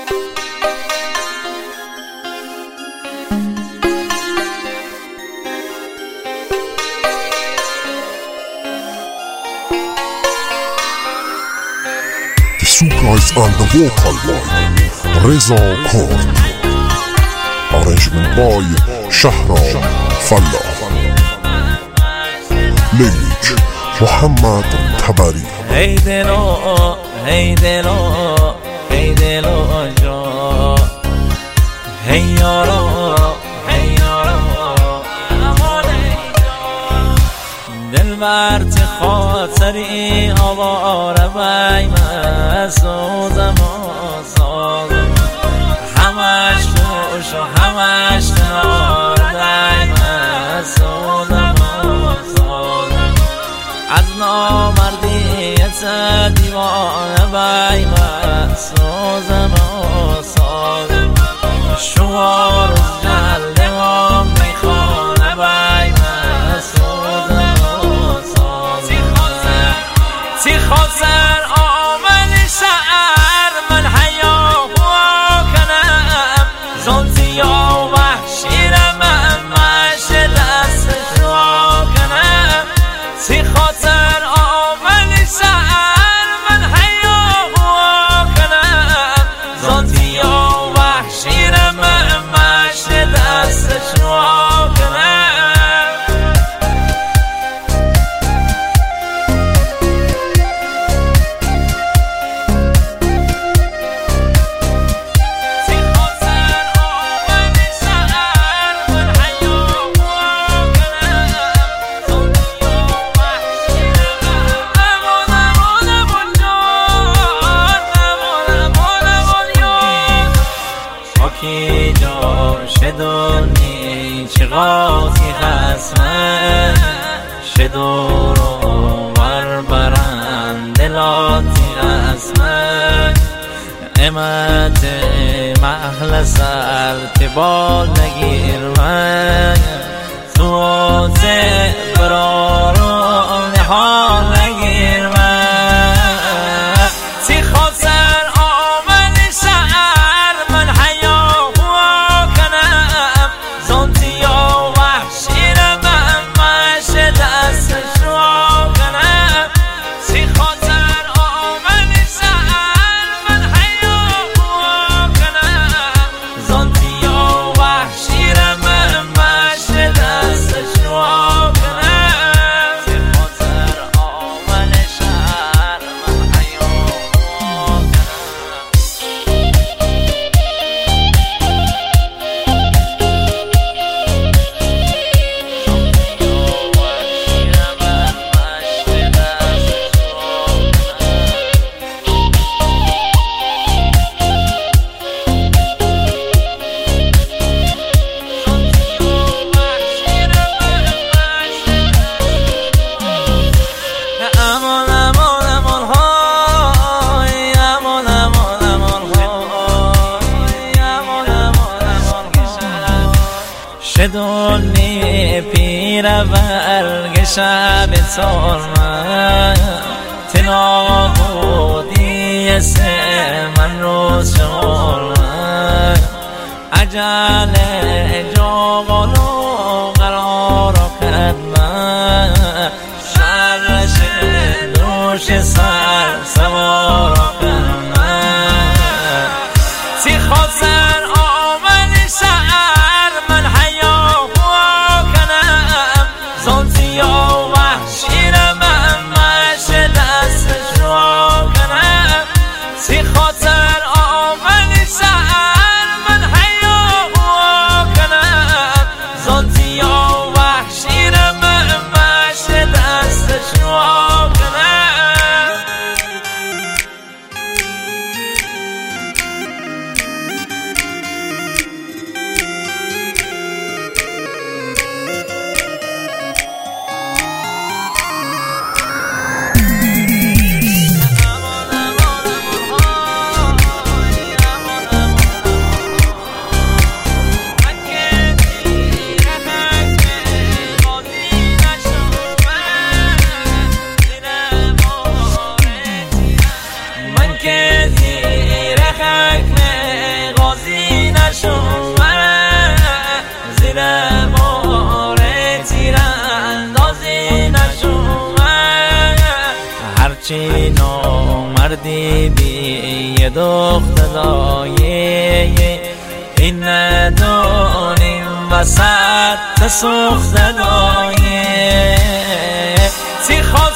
Two guys on the vocal line Reza Kort Arrangement by Shahram Fallah Lyric Muhammad Tabari Hey dilo, hey dilo, hey dilo jo Hey yaro, hey yaro دل برت خاطری آواره بای مسوزم و سازم همش خوش و همش ناردای مسوزم و سازم از نامردیت دیوانه بای مسوزم و سازم شوار از جلده و میخانه بای مسوزم تی خاطر آمن شعر من حیا کنم زلطی یا وحشی من مشت دستش را کنم تی خاطر آمن شعر من حیا کنم زلطی یا وحشی من مشت دستش را کنم کی جا شدونی چقاسی خسمه شدورو بربرن دلاتی خسمه امت محل سرتبال نگیر من تو برارو نحال نگیر من تی خاطر آمن شعر من حیا کنم زلطی یا وحشی من مشت دستش را کنم تی خاطر آمن شعر من حیا کنم زلطی یا وحشی من مشت دستش را کنم تی خاطر آمن شعر من حیا کنم شدونی پیر برگ شب سرمه تنا بودی سه من روز شرمه عجل جاغلو قرار کدمه شرش دوش سر سوار کدمه تی خاطر آمن شعر من حیا کنم زلطی یا وحشی من مشت دستش را کنم تی خاطر آمن شعر من حیا کنم زلطی یا وحشی من مشت دستش را کنم مردی بی دختر لایه این ندانیم وسط سوخت لایه